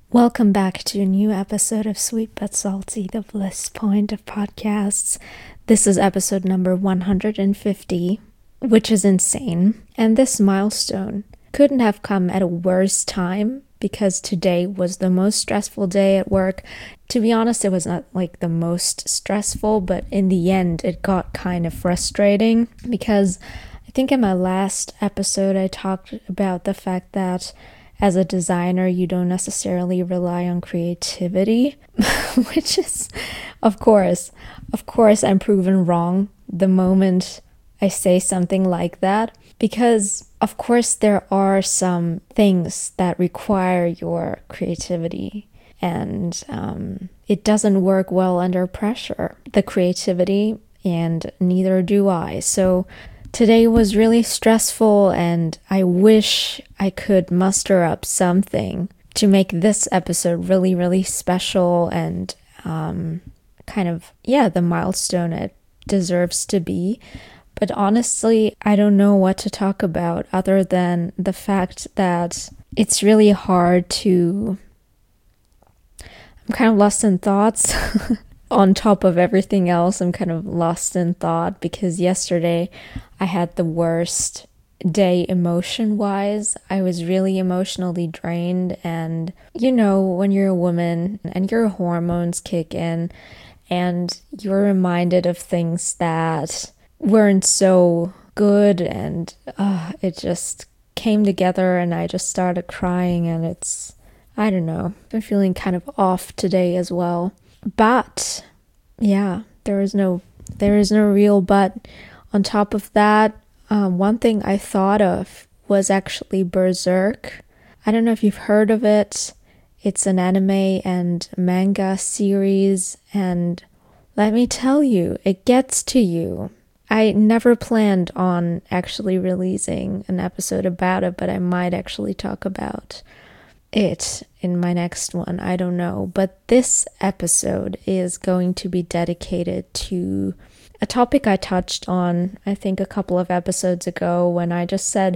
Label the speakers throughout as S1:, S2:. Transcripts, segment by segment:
S1: Welcome back to a new episode of Sweet But Salty, the bliss point of podcasts. This is episode number 150, which is insane. And this milestone couldn't have come at a worse time because today was the most stressful day at work. To be honest, it was not like the most stressful, but in the end, it got kind of frustrating because I think in my last episode, I talked about the fact that as a designer, you don't necessarily rely on creativity, which is, of course, I'm proven wrong the moment I say something like that, because of course there are some things that require your creativity, and it doesn't work well under pressure, the creativity, and neither do I. So today was really stressful, and I wish I could muster up something to make this episode really, really special and the milestone it deserves to be. But honestly, I don't know what to talk about other than the fact that it's really hard to... I'm kind of lost in thoughts. On top of everything else, I'm kind of lost in thought because yesterday I had the worst day emotion-wise. I was really emotionally drained, and you know, when you're a woman and your hormones kick in and you're reminded of things that weren't so good, and it just came together and I just started crying, and I don't know, I've been feeling kind of off today as well. But yeah, there is no real but. On top of that, one thing I thought of was actually Berserk. I don't know if you've heard of it. It's an anime and manga series, and let me tell you, it gets to you. I never planned on actually releasing an episode about it, but I might actually talk about it in my next one. I don't know. But this episode is going to be dedicated to a topic I touched on, I think, a couple of episodes ago when I just said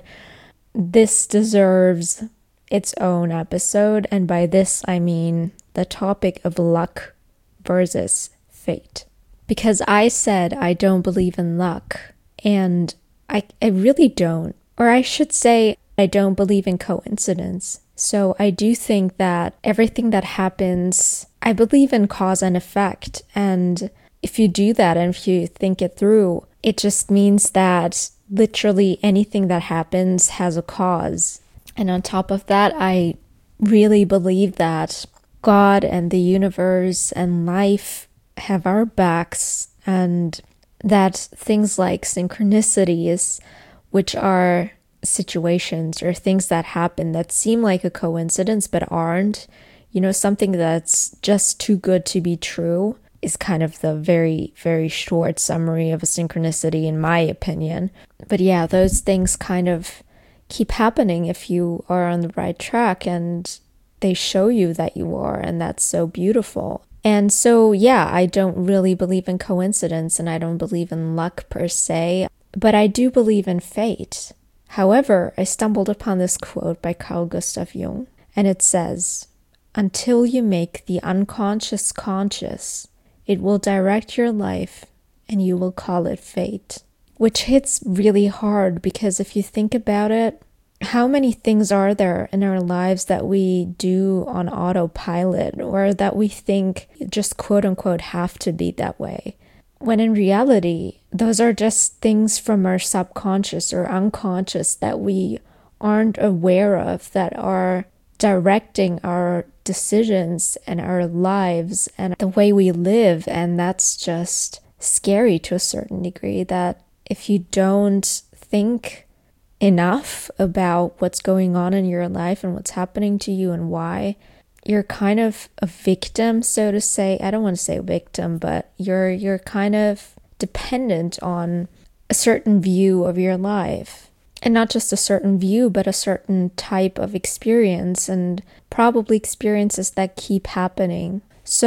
S1: this deserves its own episode. And by this, I mean the topic of luck versus fate. Because I said I don't believe in luck, and I really don't. Or I should say I don't believe in coincidence. So I do think that everything that happens, I believe in cause and effect. And if you do that and if you think it through, it just means that literally anything that happens has a cause. And on top of that, I really believe that God and the universe and life have our backs, and that things like synchronicities, which are situations or things that happen that seem like a coincidence but aren't, you know, something that's just too good to be true, is kind of the very, very short summary of a synchronicity in my opinion. But yeah, those things kind of keep happening if you are on the right track, and they show you that you are, and that's so beautiful. And so yeah, I don't really believe in coincidence, and I don't believe in luck per se, but I do believe in fate. However, I stumbled upon this quote by Carl Gustav Jung, and it says, "Until you make the unconscious conscious, it will direct your life and you will call it fate." Which hits really hard because if you think about it, how many things are there in our lives that we do on autopilot, or that we think just quote unquote have to be that way? When in reality, those are just things from our subconscious or unconscious that we aren't aware of, that are directing our decisions and our lives and the way we live. And that's just scary to a certain degree, that if you don't think enough about what's going on in your life and what's happening to you and why, you're kind of a victim, so to say. I don't want to say victim, but you're kind of dependent on a certain view of your life. And not just a certain view, but a certain type of experience, and probably experiences that keep happening.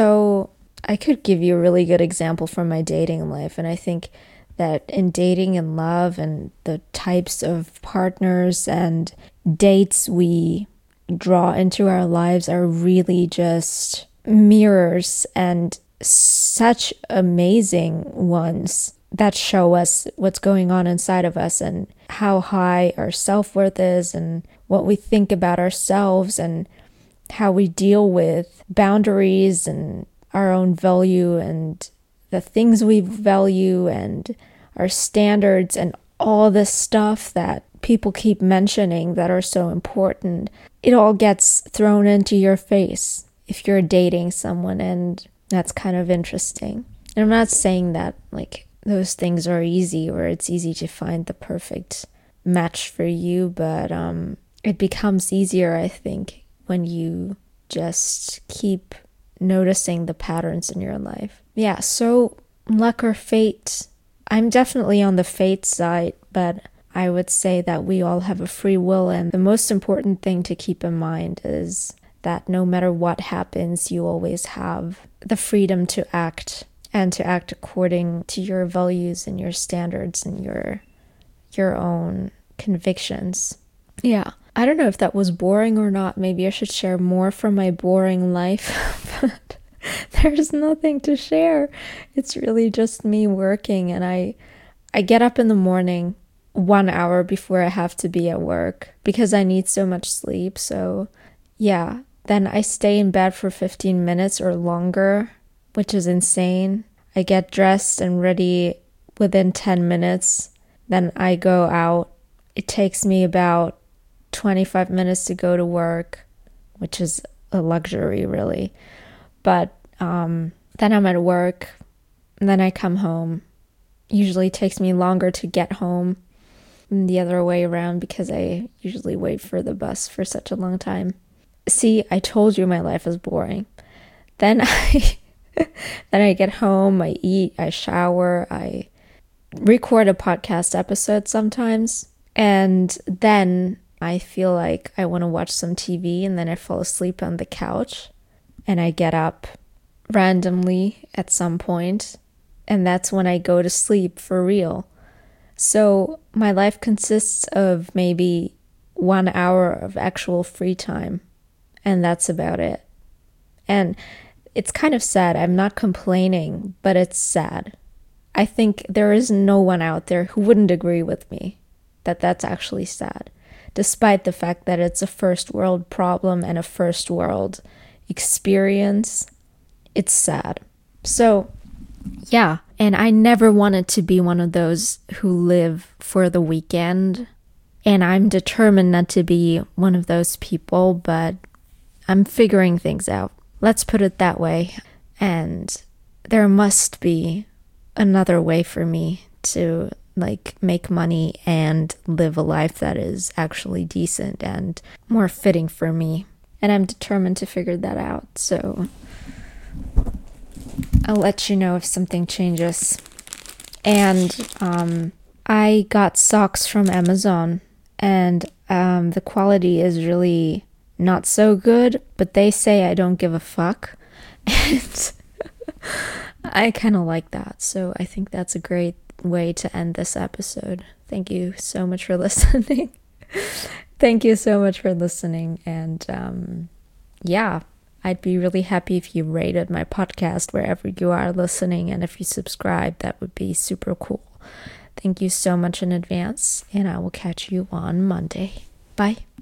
S1: So I could give you a really good example from my dating life, and I think that in dating and love and the types of partners and dates we draw into our lives are really just mirrors, and such amazing ones that show us what's going on inside of us and how high our self-worth is and what we think about ourselves and how we deal with boundaries and our own value and the things we value and our standards and all this stuff that people keep mentioning that are so important. It all gets thrown into your face if you're dating someone, and that's kind of interesting. And I'm not saying that like those things are easy or it's easy to find the perfect match for you, but it becomes easier, I think, when you just keep noticing the patterns in your life. Yeah, so luck or fate, I'm definitely on the fate side, but I would say that we all have a free will, and the most important thing to keep in mind is that no matter what happens, you always have the freedom to act, and to act according to your values and your standards and your own convictions. Yeah, I don't know if that was boring or not. Maybe I should share more from my boring life, but there's nothing to share. It's really just me working, and I get up in the morning 1 hour before I have to be at work because I need so much sleep. So yeah, then I stay in bed for 15 minutes or longer, which is insane. I get dressed and ready within 10 minutes. Then I go out. It takes me about 25 minutes to go to work, which is a luxury, really. But then I'm at work, and then I come home. Usually takes me longer to get home than the other way around because I usually wait for the bus for such a long time. See, I told you my life is boring. Then I get home, I eat, I shower, I record a podcast episode sometimes, and then I feel like I want to watch some TV, and then I fall asleep on the couch, and I get up randomly at some point, and that's when I go to sleep for real. So my life consists of maybe 1 hour of actual free time, and that's about it. And it's kind of sad. I'm not complaining, but it's sad. I think there is no one out there who wouldn't agree with me that that's actually sad, despite the fact that it's a first world problem and a first world experience. It's sad. So yeah, and I never wanted to be one of those who live for the weekend, and I'm determined not to be one of those people, but I'm figuring things out. Let's put it that way. And there must be another way for me to like make money and live a life that is actually decent and more fitting for me. And I'm determined to figure that out. So I'll let you know if something changes. And I got socks from Amazon, and the quality is really not so good, but they say I don't give a fuck. And I kind of like that. So I think that's a great way to end this episode. Thank you so much for listening. Thank you so much for listening. And yeah, I'd be really happy if you rated my podcast wherever you are listening. And if you subscribe, that would be super cool. Thank you so much in advance. And I will catch you on Monday. Bye.